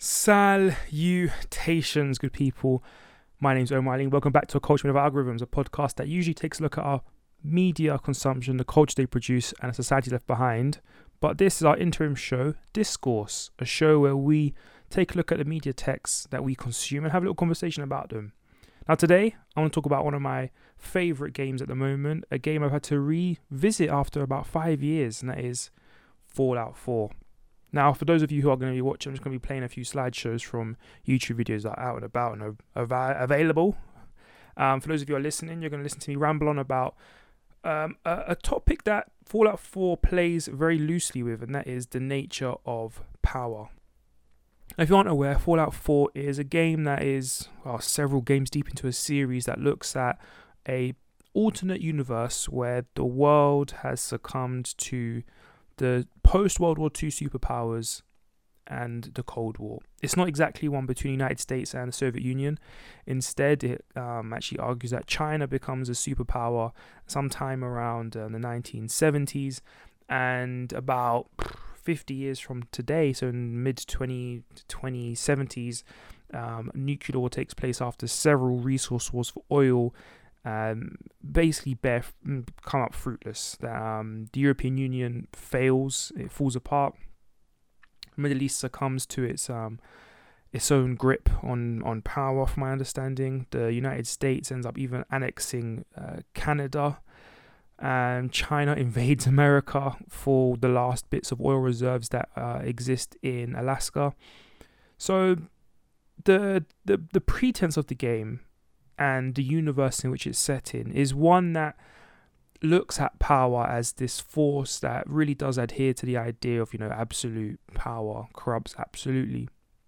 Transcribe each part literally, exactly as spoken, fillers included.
Salutations, good people. My name's Omar Ali. Welcome back to A Culture Made of Algorithms, a podcast that usually takes a look at our media consumption, the culture they produce, and a society left behind. But this is our interim show, Discourse, a show where we take a look at the media texts that we consume and have a little conversation about them. Now today, I want to talk about one of my favourite games at the moment, a game I've had to revisit after about five years, and that is Fallout four. Now, for those of you who are going to be watching, I'm just going to be playing a few slideshows from YouTube videos that are out and about and av- available. Um, for those of you who are listening, you're going to listen to me ramble on about um, a, a topic that Fallout four plays very loosely with, and that is the nature of power. Now, if you aren't aware, Fallout four is a game that is well, several games deep into a series that looks at a alternate universe where the world has succumbed to the post-World War Two superpowers and the Cold War. It's not exactly one between the United States and the Soviet Union. Instead, it um, actually argues that China becomes a superpower sometime around uh, the nineteen seventies, and about fifty years from today, so in mid twenty seventies, um, nuclear war takes place after several resource wars for oil Um, basically bear, come up fruitless. Um, the European Union fails, it falls apart. The Middle East succumbs to its um, its own grip on, on power, from my understanding. The United States ends up even annexing uh, Canada, and China invades America for the last bits of oil reserves that uh, exist in Alaska. So the the the pretense of the game and the universe in which it's set in is one that looks at power as this force that really does adhere to the idea of, you know, absolute power corrupts absolutely.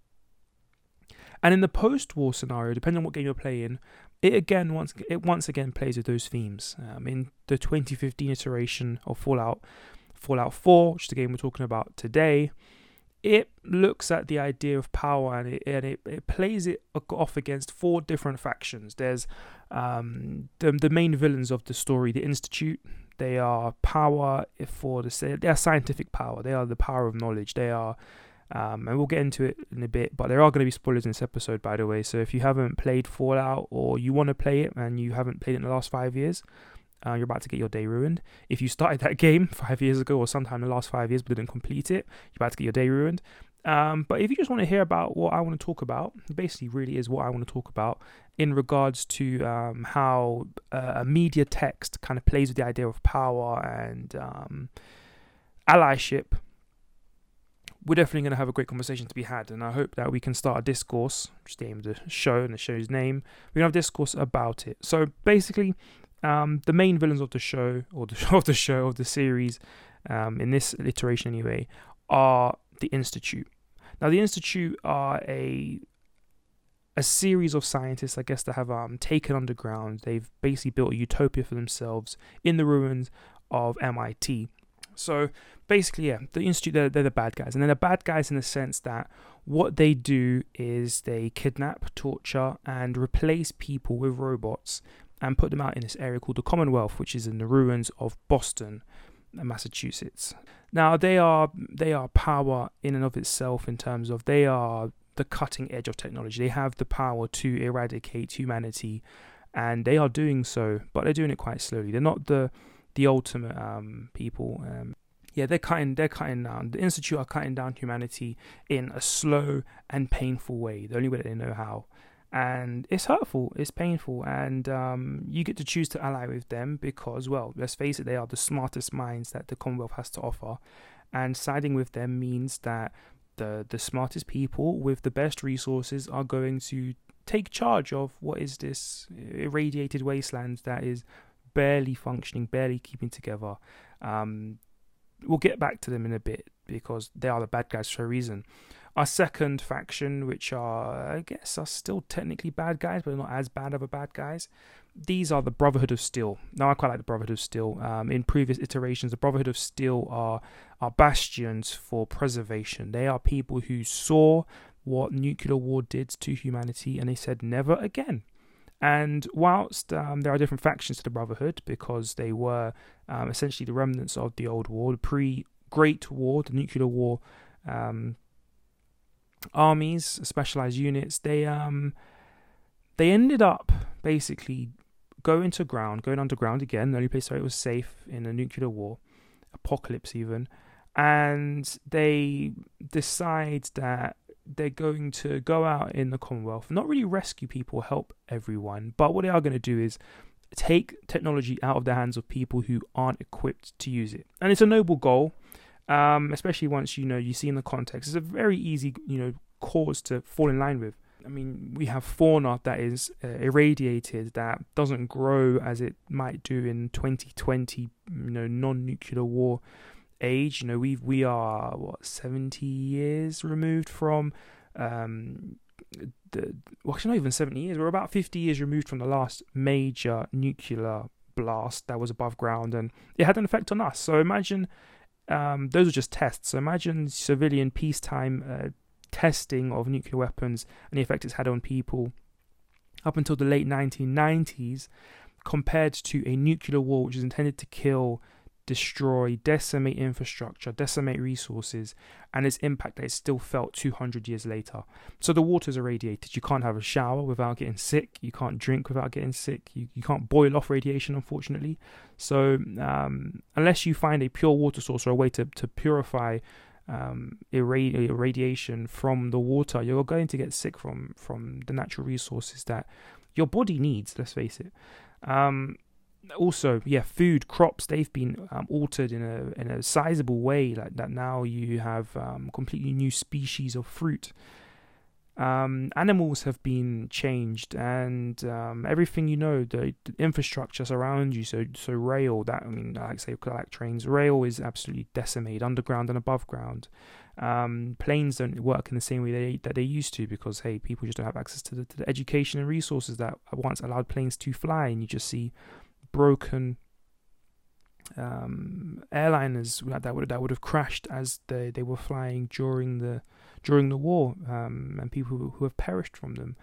And in the post-war scenario, depending on what game you're playing, it again once it once again plays with those themes. Um, in the twenty fifteen iteration of Fallout, Fallout four, which is the game we're talking about today, it looks at the idea of power and it and it, it plays it off against four different factions. There's um, the the main villains of the story, the Institute. They are power for the they are scientific power. They are the power of knowledge. They are, um, and we'll get into it in a bit. But there are going to be spoilers in this episode, by the way. So if you haven't played Fallout or you want to play it and you haven't played it in the last five years, Uh, you're about to get your day ruined. If you started that game five years ago or sometime in the last five years but didn't complete it, you're about to get your day ruined. Um, but if you just want to hear about what I want to talk about, it basically really is what I want to talk about in regards to um, how uh, a media text kind of plays with the idea of power and um, allyship. We're definitely going to have a great conversation to be had, and I hope that we can start a discourse, which is the name of the show and the show's name. We're going to have a discourse about it. So basically, Um, the main villains of the show, or the of the show, of the series, um, in this iteration anyway, are the Institute. Now, the Institute are a a series of scientists, I guess, that have um, taken underground. They've basically built a utopia for themselves in the ruins of M I T. So basically, yeah, the Institute, they're, they're the bad guys. And they're the bad guys in the sense that what they do is they kidnap, torture, and replace people with robots and put them out in this area called the Commonwealth, which is in the ruins of Boston, Massachusetts. Now, they are they are power in and of itself in terms of they are the cutting edge of technology. They have the power to eradicate humanity, and they are doing so, but they're doing it quite slowly. They're not the the ultimate um, people. Um, yeah, they're cutting they're cutting down. The Institute are cutting down humanity in a slow and painful way, the only way that they know how. And it's hurtful, it's painful, and um, you get to choose to ally with them because, well, let's face it, they are the smartest minds that the Commonwealth has to offer. And siding with them means that the, the smartest people with the best resources are going to take charge of what is this irradiated wasteland that is barely functioning, barely keeping together. Um, we'll get back to them in a bit because they are the bad guys for a reason. Our second faction, which are, I guess, are still technically bad guys, but not as bad of a bad guys. These are the Brotherhood of Steel. Now, I quite like the Brotherhood of Steel. Um, in previous iterations, the Brotherhood of Steel are, are bastions for preservation. They are people who saw what nuclear war did to humanity, and they said never again. And whilst um, there are different factions to the Brotherhood, because they were um, essentially the remnants of the old war, the pre-Great War, the nuclear war, um, armies, specialized units. They um they ended up basically going to ground, going underground again. The only place where it was safe in a nuclear war, apocalypse even, and they decide that they're going to go out in the Commonwealth, not really rescue people, help everyone, but what they are going to do is take technology out of the hands of people who aren't equipped to use it. And it's a noble goal, um, especially once, you know, you see in the context. It's a very easy, you know, cause to fall in line with. I mean, we have fauna that is uh, irradiated, that doesn't grow as it might do in twenty twenty, you know, non-nuclear war age. You know, we we are what seventy years removed from um the well, actually not even seventy years. We're about fifty years removed from the last major nuclear blast that was above ground, and it had an effect on us. So imagine um those are just tests. So imagine civilian peacetime uh, testing of nuclear weapons and the effect it's had on people up until the late nineteen nineties, compared to a nuclear war which is intended to kill, destroy, decimate infrastructure, decimate resources, and its impact that is still felt two hundred years later. So the water's irradiated. You can't have a shower without getting sick. You can't drink without getting sick. You, you can't boil off radiation, unfortunately. So um, unless you find a pure water source or a way to, to purify um, irradi- irradiation from the water, you're going to get sick from, from the natural resources that your body needs, let's face it. Um, Also, yeah, food, crops, they've been um, altered in a in a sizable way, like that now you have um, completely new species of fruit. Um, animals have been changed, and um, everything, you know, the, the infrastructure around you, so so rail, that, I mean, like say, like trains, rail is absolutely decimated, underground and above ground. Um, planes don't work in the same way they, that they used to, because, hey, people just don't have access to the, to the education and resources that once allowed planes to fly, and you just see broken um, airliners that would that would have crashed as they, they were flying during the during the war, um, and people who, who have perished from them.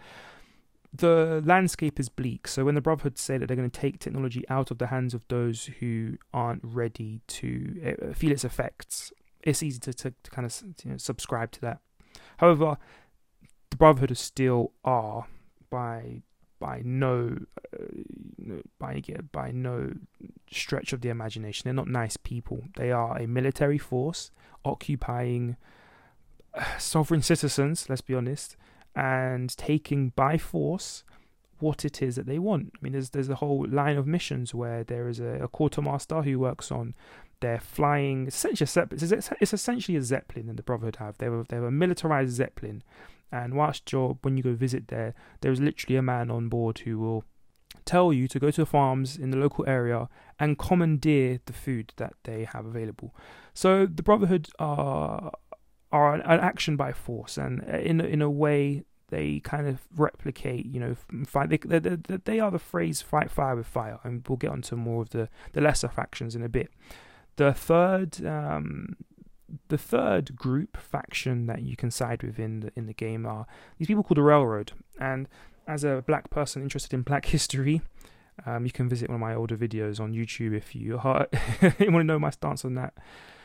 The landscape is bleak. So when the Brotherhood say that they're going to take technology out of the hands of those who aren't ready to uh, feel its effects, it's easy to, to, to kind of, you know, subscribe to that. However, the Brotherhood still are by by no uh, by by no stretch of the imagination. They're not nice people. They are a military force occupying uh, sovereign citizens, let's be honest, and taking by force what it is that they want. I mean, there's there's a whole line of missions where there is a, a quartermaster who works on their flying. Essentially, it's, it's essentially a Zeppelin that the Brotherhood have. They were they have a militarized Zeppelin. And whilst you're, when you go visit there, there's literally a man on board who will tell you to go to the farms in the local area and commandeer the food that they have available. So the Brotherhood are are an, an action by force, and in in a way they kind of replicate, you know, fight. They they, they, they are the phrase "fight fire with fire," and we'll get onto more of the the lesser factions in a bit. The third. Um, The third group faction that you can side with in the, in the game are these people called the Railroad. And as a black person interested in black history, um, you can visit one of my older videos on YouTube if you, are, you want to know my stance on that.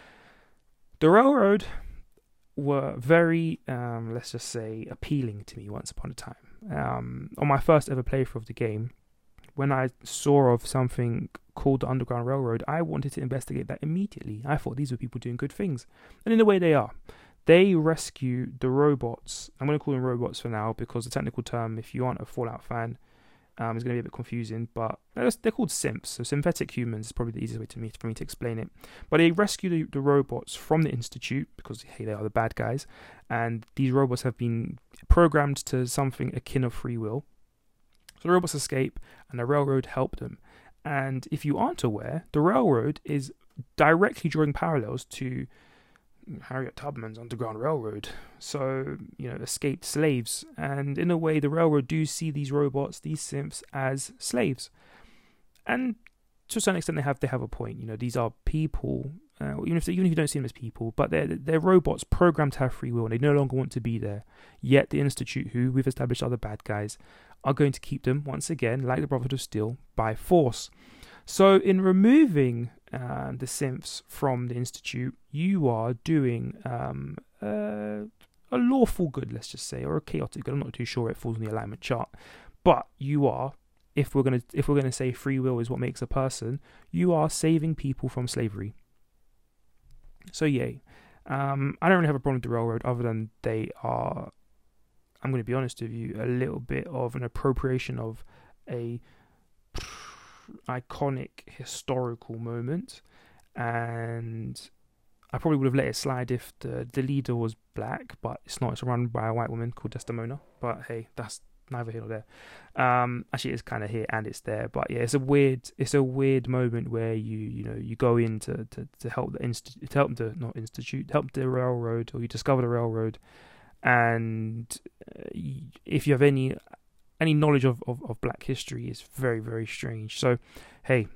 The Railroad were very, um, let's just say, appealing to me once upon a time. Um, on my first ever playthrough of the game, when I saw of something called the Underground Railroad, I wanted to investigate that immediately. I thought these were people doing good things. And in a way they are. They rescue the robots. I'm going to call them robots for now, because the technical term, if you aren't a Fallout fan, um, is going to be a bit confusing. But they're called simps. So synthetic humans is probably the easiest way to me, for me to explain it. But they rescue the, the robots from the Institute, because, hey, they are the bad guys. And these robots have been programmed to something akin of free will. So the robots escape, and the Railroad help them. And if you aren't aware, the Railroad is directly drawing parallels to Harriet Tubman's Underground Railroad. So, you know, escaped slaves. And in a way, the Railroad do see these robots, these simps, as slaves. And to a certain extent, they have they have a point. You know, these are people, uh, even if they, even if you don't see them as people, but they're they're robots programmed to have free will, and they no longer want to be there. Yet the Institute, who we've established are the bad guys, are going to keep them once again, like the Brotherhood of Steel, by force. So in removing uh, the simps from the Institute, you are doing um, uh, a lawful good, let's just say, or a chaotic good. I'm not too sure it falls on the alignment chart, but you are, if we're gonna if we're gonna say free will is what makes a person, you are saving people from slavery. So yay. Um, I don't really have a problem with the railroad, other than they are, I'm going to be honest with you, a little bit of an appropriation of a iconic historical moment, and I probably would have let it slide if the, the leader was black, but it's not. It's run by a white woman called Desdemona, but hey, that's neither here nor there. Um, actually, it's kind of here and it's there, but yeah, it's a weird, it's a weird moment where you, you know, you go in to, to, to help the institute, to help the not institute, help the railroad, or you discover the railroad, and uh, if you have any any knowledge of, of, of Black history, it's very very strange. So, hey,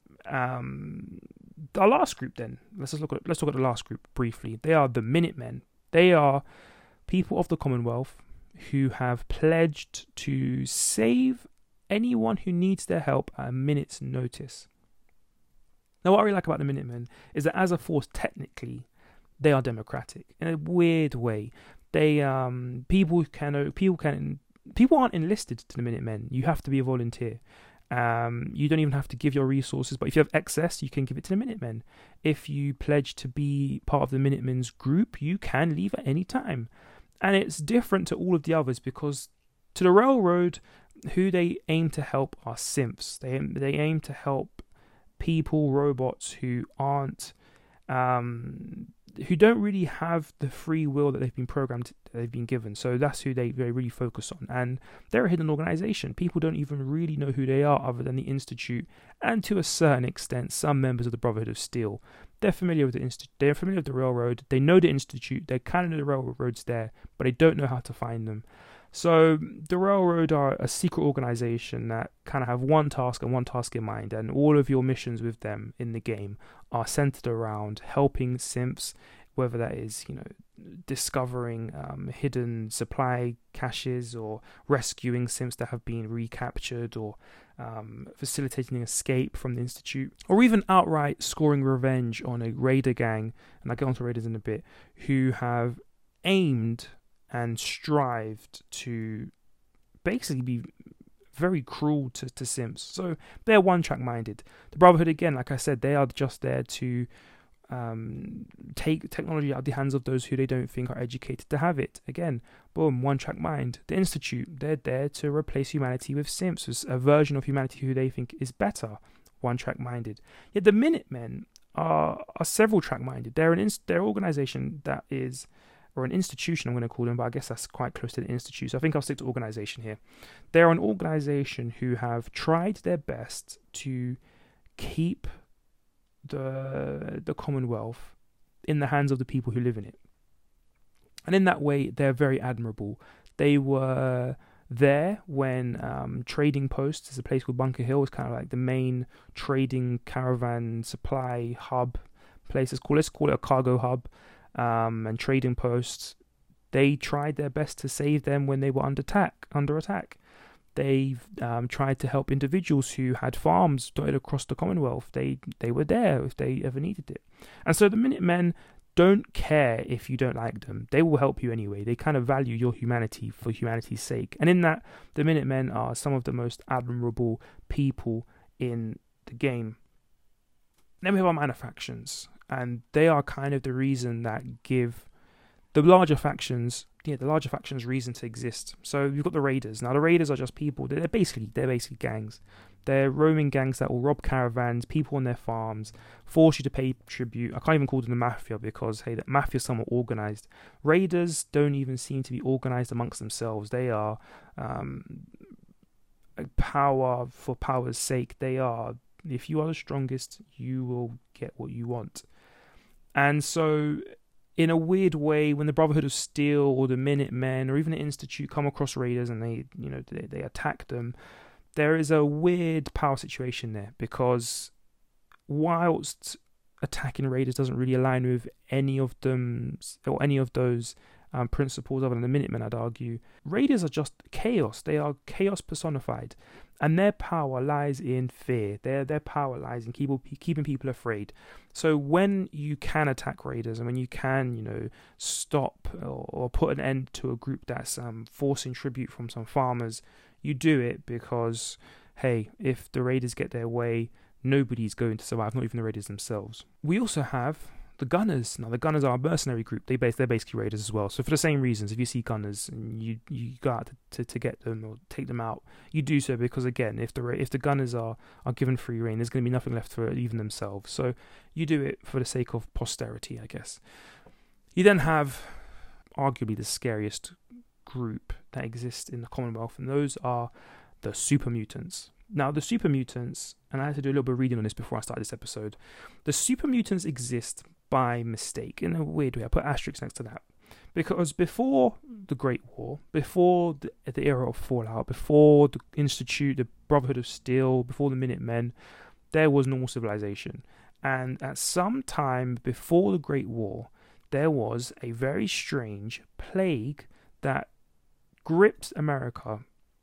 um, our last group then. Let's just look at let's look at the last group briefly. They are the Minutemen. They are people of the Commonwealth who have pledged to save anyone who needs their help at a minute's notice. Now, what I really like about the Minutemen is that as a force, technically, they are democratic in a weird way. They um people can people can people aren't enlisted to the Minutemen. You have to be a volunteer. Um, you don't even have to give your resources, but if you have excess, you can give it to the Minutemen. If you pledge to be part of the Minutemen's group, you can leave at any time. And it's different to all of the others because to the railroad, who they aim to help are simps. They aim, they aim to help people, robots who aren't, um, who don't really have the free will that they've been programmed, that they've been given. So that's who they, they really focus on. And they're a hidden organization. People don't even really know who they are other than the Institute, and to a certain extent, some members of the Brotherhood of Steel. They're familiar with the Institute. They're familiar with the railroad. They know the Institute. They kind of know the railroad's there, but they don't know how to find them. So the railroad are a secret organization that kind of have one task and one task in mind, and all of your missions with them in the game are centered around helping simps, whether that is, you know, discovering um, hidden supply caches, or rescuing simps that have been recaptured, or um, facilitating an escape from the Institute, or even outright scoring revenge on a raider gang, and I'll get onto raiders in a bit, who have aimed and strived to basically be very cruel to, to simps. So they're one-track minded. The Brotherhood, again, like I said, they are just there to um, take technology out of the hands of those who they don't think are educated to have it. Again, boom, one-track mind. The Institute, they're there to replace humanity with simps, with a version of humanity who they think is better, one-track minded. Yet the Minutemen are, are several-track minded. They're an inst- they're an organization that is, or an institution I'm going to call them, but I guess that's quite close to the institute, so I think I'll stick to organization here. They're an organization who have tried their best to keep the the Commonwealth in the hands of the people who live in it. And in that way, they're very admirable. They were there when um, Trading Post, there's a place called Bunker Hill, is kind of like the main trading caravan supply hub place. Let's call, let's call it a cargo hub. Um, and Trading Posts, they tried their best to save them when they were under attack. Under attack, they've um, tried to help individuals who had farms dotted across the Commonwealth. They they were there if they ever needed it. And so the Minutemen don't care if you don't like them. They will help you anyway. They kind of value your humanity for humanity's sake. And in that, the Minutemen are some of the most admirable people in the game. Then we have our minor factions. And they are kind of the reason that give the larger factions, yeah, the larger factions reason to exist. So you've got the Raiders. Now the Raiders are just people. They're basically they're basically gangs. They're roaming gangs that will rob caravans, people on their farms, force you to pay tribute. I can't even call them the mafia because hey, the mafia is somewhat organized. Raiders don't even seem to be organized amongst themselves. They are um, power for power's sake. They are. If you are the strongest, you will get what you want. And so, in a weird way, when the Brotherhood of Steel or the Minutemen or even the Institute come across Raiders and they, you know, they, they attack them, there is a weird power situation there because whilst attacking Raiders doesn't really align with any of them or any of those um, principles other than the Minutemen, I'd argue. Raiders are just chaos. They are chaos personified. And their power lies in fear. Their their power lies in keep, keeping people afraid. So when you can attack raiders and when you can, you know, stop or, or put an end to a group that's um, forcing tribute from some farmers, you do it because, hey, if the raiders get their way, nobody's going to survive, not even the raiders themselves. We also have the Gunners. Now, the Gunners are a mercenary group. They base, they're basically raiders as well. So for the same reasons, if you see Gunners and you, you go out to, to, to get them or take them out, you do so because, again, if the if the Gunners are, are given free reign, there's going to be nothing left for even themselves. So you do it for the sake of posterity, I guess. You then have arguably the scariest group that exists in the Commonwealth, and those are the super mutants. Now, the super mutants, and I had to do a little bit of reading on this before I started this episode, the super mutants exist by mistake, in a weird way. I put asterisks next to that. Because before the Great War, before the, the era of Fallout, before the Institute, the Brotherhood of Steel, before the Minutemen, there was normal civilization. And at some time before the Great War, there was a very strange plague that gripped America.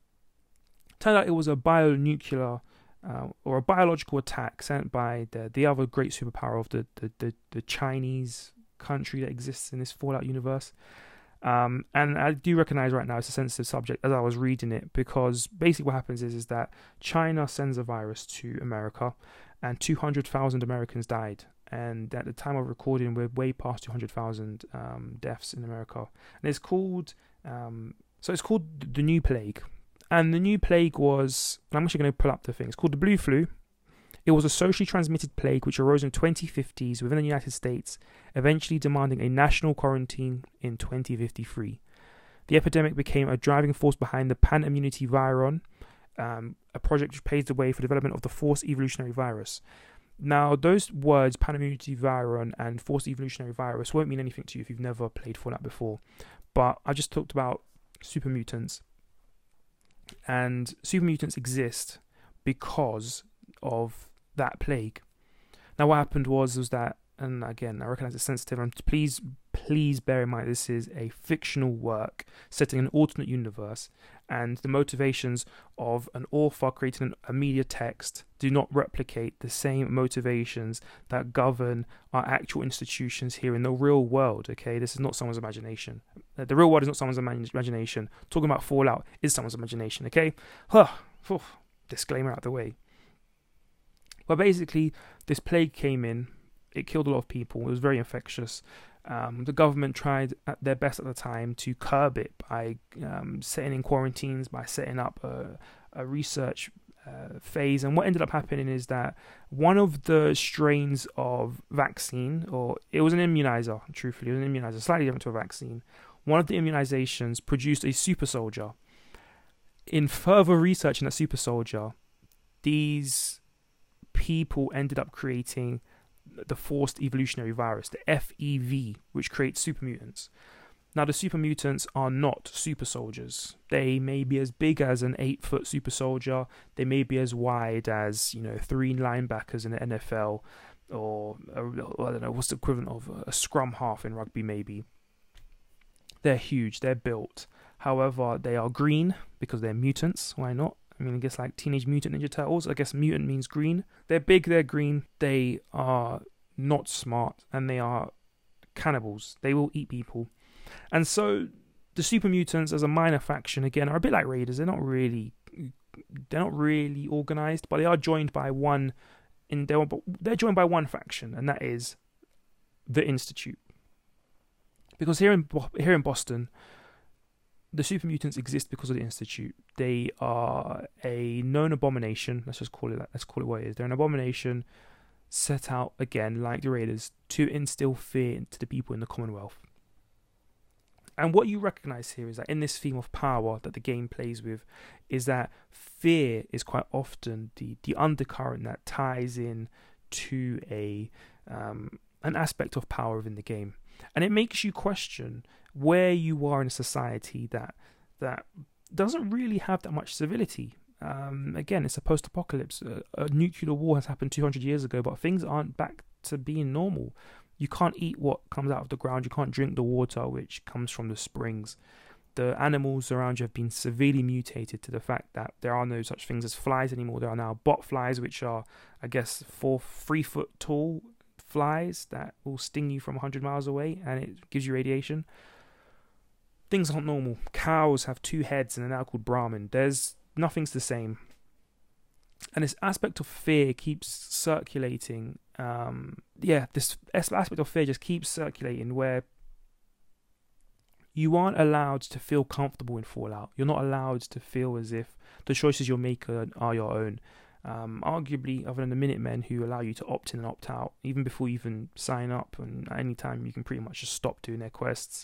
Turned out it was a bionuclear uh, or a biological attack sent by the, the other great superpower of the, the, the, the Chinese country that exists in this Fallout universe. Um, and I do recognize right now it's a sensitive subject as I was reading it, because basically what happens is, is that China sends a virus to America and two hundred thousand Americans died. And at the time of recording, we're way past two hundred thousand um, deaths in America. And it's called, um, so it's called the New Plague. And the new plague was, I'm actually going to pull up the thing, it's called the Blue Flu. It was a socially transmitted plague which arose in the twenty fifties within the United States, eventually demanding a national quarantine in twenty fifty-three. The epidemic became a driving force behind the Pan-Immunity Viron, um, a project which paved the way for the development of the Forced Evolutionary Virus. Now, those words, Pan-Immunity Viron and Forced Evolutionary Virus, won't mean anything to you if you've never played Fallout before. But I just talked about super mutants. And super mutants exist because of that plague. Now, what happened was was that, and again, I recognize it's sensitive, and please, please bear in mind this is a fictional work set in an alternate universe, and the motivations of an author creating a media text do not replicate the same motivations that govern our actual institutions here in the real world, okay? This is not someone's imagination. The real world is not someone's imagination. Talking about Fallout is someone's imagination, okay? Huh. Disclaimer out of the way. But basically, this plague came in. It killed a lot of people. It was very infectious. Um, the government tried at their best at the time to curb it by um, setting in quarantines, by setting up a, a research uh, phase. And what ended up happening is that one of the strains of vaccine, or it was an immunizer, truthfully, it was an immunizer, slightly different to a vaccine. One of the immunizations produced a super soldier. In further research in that super soldier, these people ended up creating the Forced Evolutionary Virus, the F E V, which creates super mutants. Now, the super mutants are not super soldiers. They may be as big as an eight-foot super soldier. They may be as wide as, you know, three linebackers in the N F L, or, or I don't know, what's the equivalent of a scrum half in rugby, maybe. They're huge. They're built. However, they are green because they're mutants. Why not? I mean, I guess like Teenage Mutant Ninja Turtles. I guess mutant means green. They're big, they're green. They are not smart, and they are cannibals. They will eat people. And so the super mutants, as a minor faction, again, are a bit like raiders. They're not really, they're not really organized, but they are joined by one. In they're, they're joined by one faction, and that is the Institute. Because here in here in Boston, the super mutants exist because of the Institute. They are a known abomination. Let's just call it that. Let's call it what it is. They're an abomination set out, again, like the Raiders, to instill fear into the people in the Commonwealth. And what you recognize here is that in this theme of power that the game plays with, is that fear is quite often the, the undercurrent that ties in to a um, an aspect of power within the game. And it makes you question where you are in a society that that doesn't really have that much civility. Um, again, it's a post-apocalypse. A, a nuclear war has happened two hundred years ago, but things aren't back to being normal. You can't eat what comes out of the ground. You can't drink the water which comes from the springs. The animals around you have been severely mutated to the fact that there are no such things as flies anymore. There are now bot flies, which are, I guess, four, three foot tall flies that will sting you from one hundred miles away, and it gives you radiation. Things aren't normal. Cows have two heads and are now called Brahmin. There's nothing's the same. And this aspect of fear keeps circulating. Um, yeah, this aspect of fear just keeps circulating where you aren't allowed to feel comfortable in Fallout. You're not allowed to feel as if the choices you make are, are your own. Um, arguably, other than the Minutemen, who allow you to opt in and opt out, even before you even sign up, and at any time you can pretty much just stop doing their quests.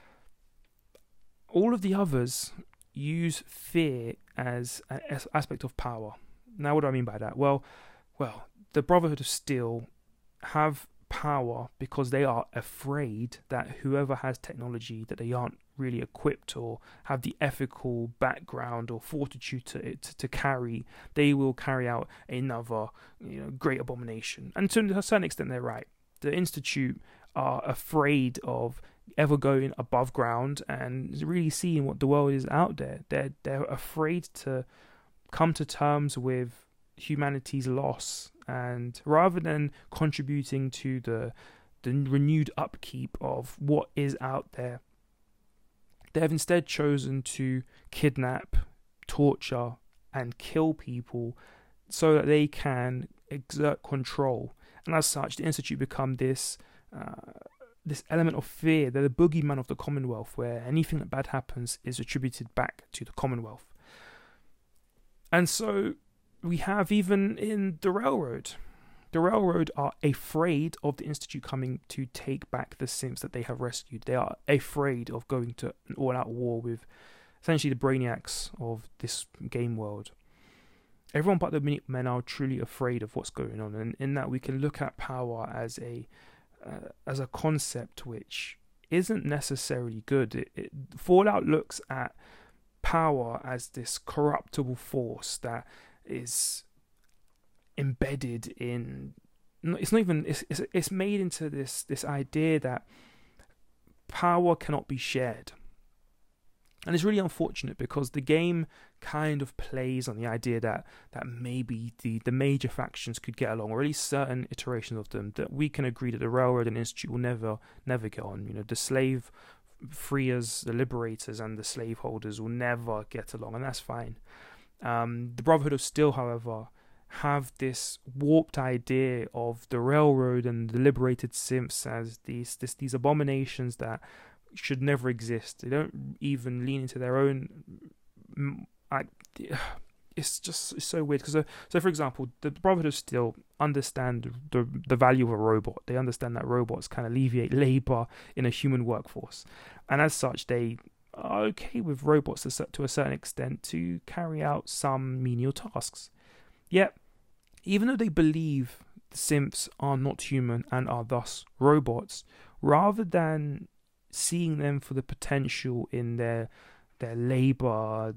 All of the others use fear as an aspect of power. Now, what do I mean by that? Well, well, the Brotherhood of Steel have power because they are afraid that whoever has technology that they aren't really equipped or have the ethical background or fortitude to it to carry, they will carry out another, you know, great abomination. And to a certain extent, they're right. The Institute are afraid of ever going above ground and really seeing what the world is out there. They're they're afraid to come to terms with humanity's loss, and rather than contributing to the the renewed upkeep of what is out there, they have instead chosen to kidnap, torture, and kill people so that they can exert control. And as such, the Institute become this uh, this element of fear. They're the boogeyman of the Commonwealth, where anything that bad happens is attributed back to the Commonwealth. And so we have, even in the Railroad, the Railroad are afraid of the Institute coming to take back the Simps that they have rescued. They are afraid of going to an all-out war with essentially the brainiacs of this game world. Everyone but the Minutemen are truly afraid of what's going on, and in that we can look at power as a uh, as a concept which isn't necessarily good. It, it, Fallout looks at power as this corruptible force that is embedded in. It's not even. It's it's, it's made into this this idea that power cannot be shared. And it's really unfortunate because the game kind of plays on the idea that that maybe the, the major factions could get along, or at least certain iterations of them, that we can agree that the Railroad and Institute will never, never get on. You know, the slave freers, the liberators, and the slaveholders will never get along, and that's fine. Um, the Brotherhood of Steel, however, have this warped idea of the Railroad and the liberated Simps as these this, these abominations that should never exist. They don't even lean into their own. I, it's just it's so weird because so, so for example, the Brotherhood of Steel understand the the value of a robot. They understand that robots can alleviate labor in a human workforce, and as such, they are okay with robots to, to a certain extent to carry out some menial tasks. Yet, even though they believe the Simps are not human and are thus robots, rather than seeing them for the potential in their their labor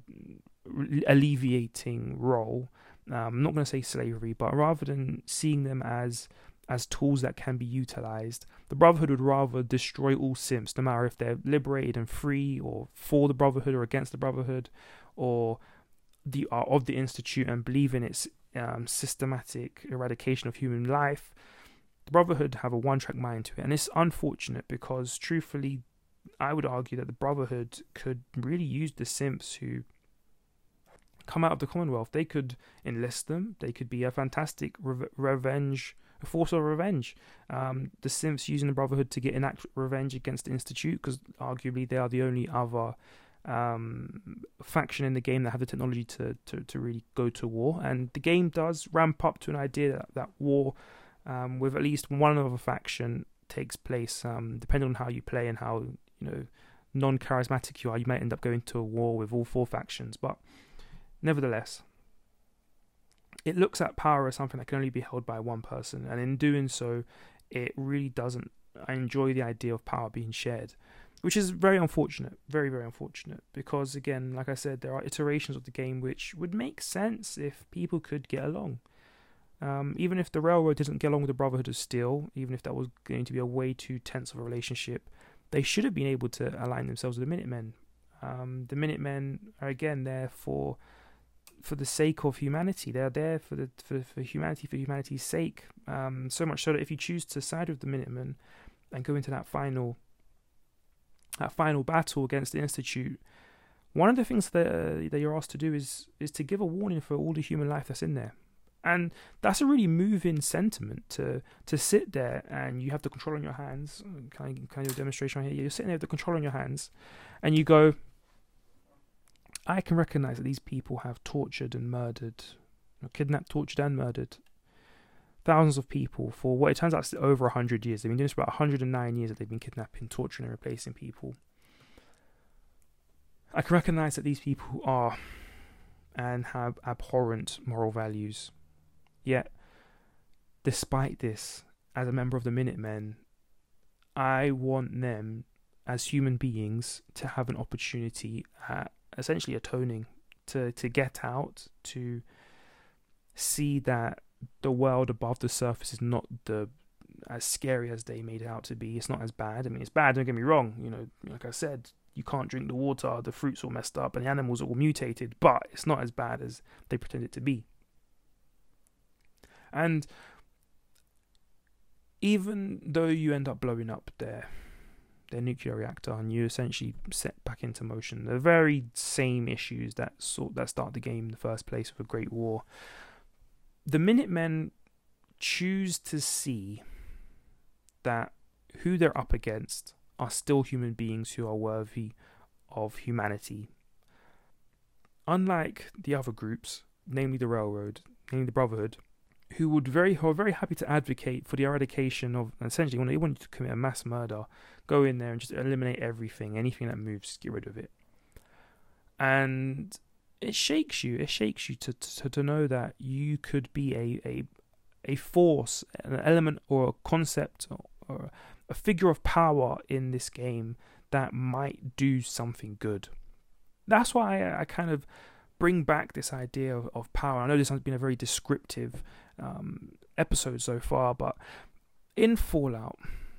alleviating role, um, I'm not going to say slavery, but rather than seeing them as as tools that can be utilized, the Brotherhood would rather destroy all Simps, no matter if they're liberated and free, or for the Brotherhood or against the Brotherhood, or the uh, of the Institute, and believe in its um, systematic eradication of human life. The Brotherhood have a one-track mind to it, and it's unfortunate because, truthfully, I would argue that the Brotherhood could really use the Simps who come out of the Commonwealth. They could enlist them. They could be a fantastic re- revenge, a force of revenge. Um, the Simps using the Brotherhood to get enact revenge against the Institute, because arguably they are the only other um, faction in the game that have the technology to, to, to really go to war. And the game does ramp up to an idea that, that war Um, with at least one other faction takes place, um, depending on how you play and how, you know, non-charismatic you are. You might end up going to a war with all four factions, but nevertheless, it looks at power as something that can only be held by one person, and in doing so, it really doesn't. I enjoy the idea of power being shared, which is very unfortunate, very, very unfortunate, because again, like I said, there are iterations of the game which would make sense if people could get along. Um, even if the Railroad doesn't get along with the Brotherhood of Steel, even if that was going to be a way too tense of a relationship, they should have been able to align themselves with the Minutemen. Um, the Minutemen are again there for for the sake of humanity. They're there for the for, for humanity for humanity's sake. Um, so much so that if you choose to side with the Minutemen and go into that final that final battle against the Institute, one of the things that uh, that you're asked to do is is to give a warning for all the human life that's in there. And that's a really moving sentiment to to sit there and you have the control in your hands. Kind of, kind of demonstration right here. You're sitting there with the control in your hands, and you go, I can recognize that these people have tortured and murdered, you know, kidnapped, tortured, and murdered thousands of people for what it turns out is over a hundred years. They've been doing this for about one hundred nine years that they've been kidnapping, torturing, and replacing people. I can recognize that these people are and have abhorrent moral values. Yet, despite this, as a member of the Minutemen, I want them, as human beings, to have an opportunity at essentially atoning, to, to get out, to see that the world above the surface is not the as scary as they made it out to be. It's not as bad. I mean, it's bad, don't get me wrong. You know, like I said, you can't drink the water, the fruit's all messed up, and the animals are all mutated, but it's not as bad as they pretend it to be. And even though you end up blowing up their their nuclear reactor and you essentially set back into motion the very same issues that sort that start the game in the first place with a Great War, the Minutemen choose to see that who they're up against are still human beings who are worthy of humanity. Unlike the other groups, namely the Railroad, namely the Brotherhood, who would very who are very happy to advocate for the eradication of, essentially when they want you to commit a mass murder, go in there and just eliminate everything, anything that moves, just get rid of it. And it shakes you, it shakes you to to, to know that you could be a, a a force, an element or a concept or, or a figure of power in this game that might do something good. That's why I, I kind of bring back this idea of, of power. I know this has been a very descriptive um, episode so far, but in Fallout,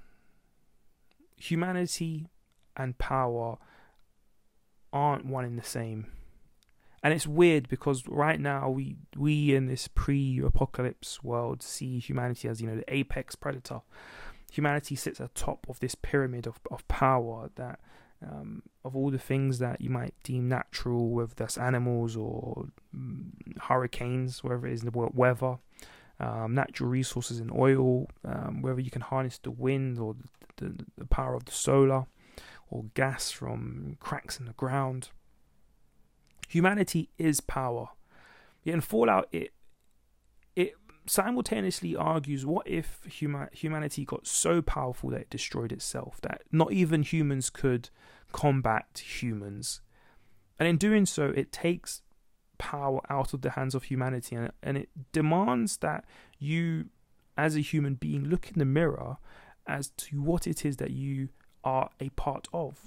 humanity and power aren't one and the same. And it's weird because right now we we in this pre-apocalypse world see humanity as, you know, the apex predator. Humanity sits at the top of this pyramid of, of power that um, of all the things that you might deem natural, whether that's animals or um, hurricanes, wherever it is in the world, weather, um, natural resources in oil, um, whether you can harness the wind or the, the, the power of the solar, or gas from cracks in the ground. Humanity is power. Yet in Fallout, it it simultaneously argues, what if huma- humanity got so powerful that it destroyed itself, that not even humans could combat humans? And in doing so, it takes power out of the hands of humanity, and, and it demands that you, as a human being, look in the mirror as to what it is that you are a part of.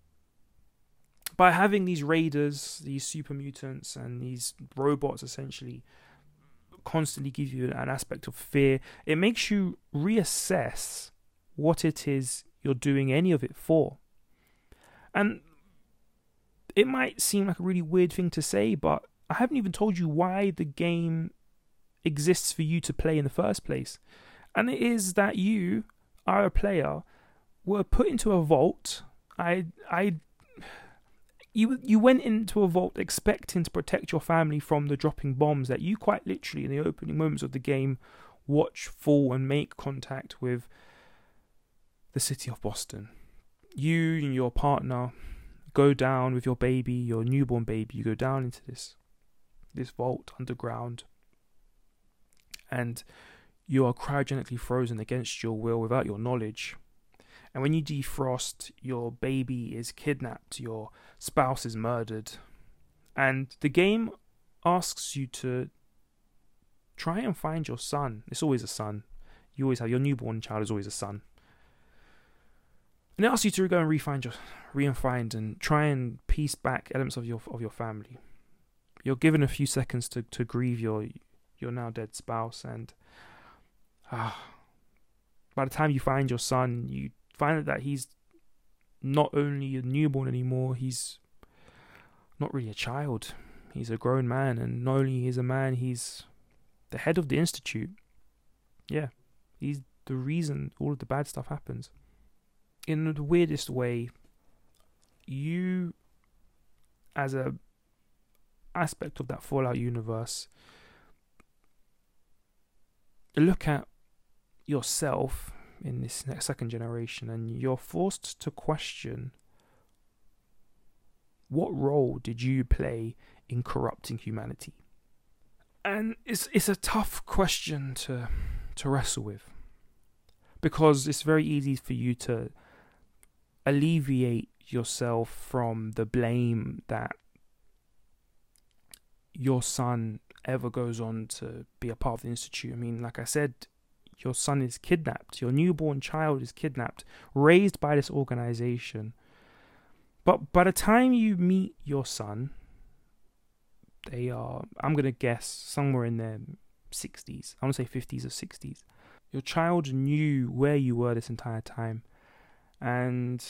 By having these raiders, these super mutants, and these robots essentially constantly give you an aspect of fear, it makes you reassess what it is you're doing any of it for. And it might seem like a really weird thing to say, but I haven't even told you why the game exists for you to play in the first place. And it is that you are a player, were put into a vault. I I You you went into a vault expecting to protect your family from the dropping bombs that you quite literally, in the opening moments of the game, watch fall and make contact with the city of Boston. You and your partner go down with your baby, your newborn baby. You go down into this this vault underground, and you are cryogenically frozen against your will without your knowledge. And when you defrost, your baby is kidnapped, your spouse is murdered. And the game asks you to try and find your son. It's always a son. You always have, your newborn child is always a son. And it asks you to go and re-find your, re-find and try and piece back elements of your of your family. You're given a few seconds to, to grieve your your now dead spouse, and uh, by the time you find your son, you find that he's not only a newborn anymore, he's not really a child. He's a grown man, and not only is a man, he's the head of the institute. Yeah, he's the reason all of the bad stuff happens. In the weirdest way, you, as a aspect of that Fallout universe, look at yourself in this next second generation, and you're forced to question, what role did you play in corrupting humanity? And it's it's a tough question to to wrestle with, because it's very easy for you to alleviate yourself from the blame that your son ever goes on to be a part of the institute. I mean, like I said, your son is kidnapped. Your newborn child is kidnapped, raised by this organization. But by the time you meet your son, they are, I'm going to guess, somewhere in their sixties. I want to say fifties or sixties. Your child knew where you were this entire time, and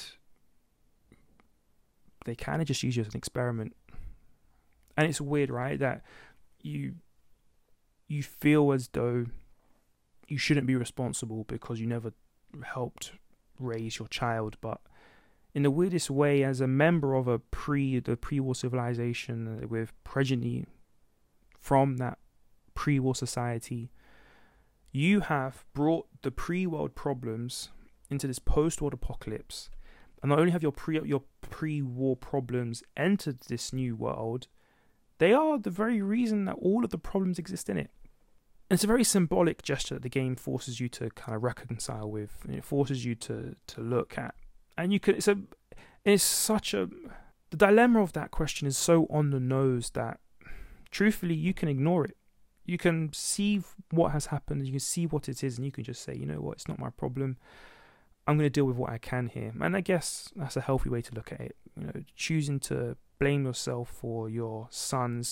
they kind of just use you as an experiment. And it's weird, right, that you you feel as though you shouldn't be responsible because you never helped raise your child, but in the weirdest way, as a member of a pre the pre-war civilization with progeny from that pre-war society, you have brought the pre-world problems into this post-war apocalypse, and not only have your pre your pre-war problems entered this new world, they are the very reason that all of the problems exist in it. And it's a very symbolic gesture that the game forces you to kind of reconcile with, and it forces you to to look at. And you can, it's a, it's such a, the dilemma of that question is so on the nose that, truthfully, you can ignore it. You can see what has happened, you can see what it is, and you can just say, you know what, it's not my problem. I'm going to deal with what I can here. And I guess that's a healthy way to look at it. You know, choosing to blame yourself for your son's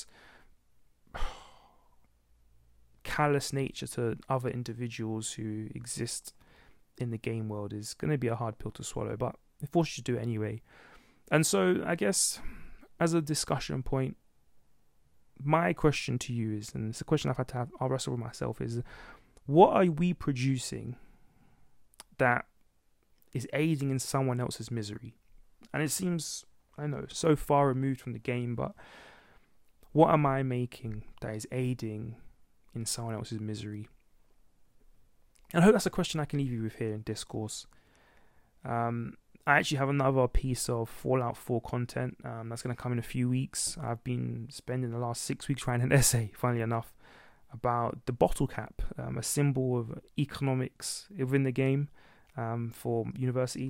callous nature to other individuals who exist in the game world is going to be a hard pill to swallow, but it forces you to do it anyway. And so I guess as a discussion point, my question to you is, and it's a question I've had to have, I'll wrestle with myself, is what are we producing that is aiding in someone else's misery? And it seems, I know, so far removed from the game, but what am I making that is aiding in someone else's misery? And I hope that's a question I can leave you with here in Discourse. Um, I actually have another piece of Fallout four content um, that's going to come in a few weeks. I've been spending the last six weeks writing an essay, funnily enough, about the bottle cap, um, a symbol of economics within the game um, for university.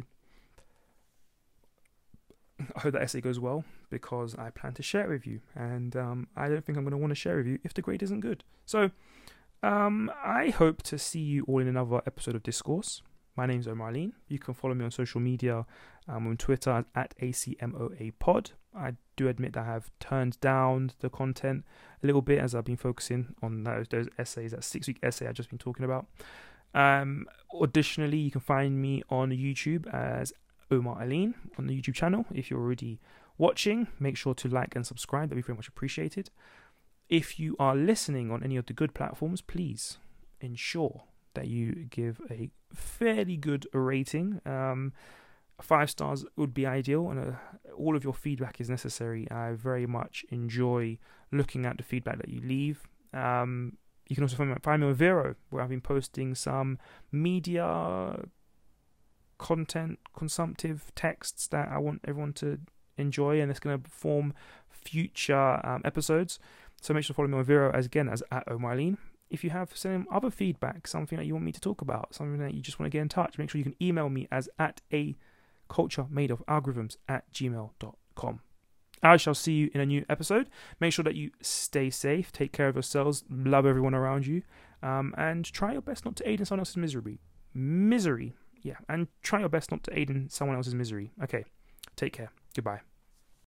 I hope that essay goes well, because I plan to share it with you, and um, I don't think I'm going to want to share it with you if the grade isn't good. So um, I hope to see you all in another episode of Discourse. My name's Omar Lean. You can follow me on social media, um, on Twitter at A C M O A pod. I do admit that I have turned down the content a little bit as I've been focusing on those, those essays, that six-week essay I've just been talking about. Um, additionally, you can find me on YouTube as Omar Aline on the YouTube channel. If you're already watching, make sure to like and subscribe. That'd be very much appreciated. If you are listening on any of the good platforms, please ensure that you give a fairly good rating. Um, five stars would be ideal, and uh, all of your feedback is necessary. I very much enjoy looking at the feedback that you leave. Um, you can also find, find me on Vero, where I've been posting some media content, consumptive texts that I want everyone to enjoy, and it's going to form future um, episodes. So make sure to follow me on Vero, as again as at Omarleen. If you have some other feedback, something that you want me to talk about, something that you just want to get in touch, make sure you can email me as at a culture made of algorithms at gmail dot com. I shall see you in a new episode. Make sure that you stay safe, take care of yourselves, love everyone around you, um, and try your best not to aid in someone else's misery. Misery, yeah, and try your best not to aid in someone else's misery. Okay, take care. Goodbye.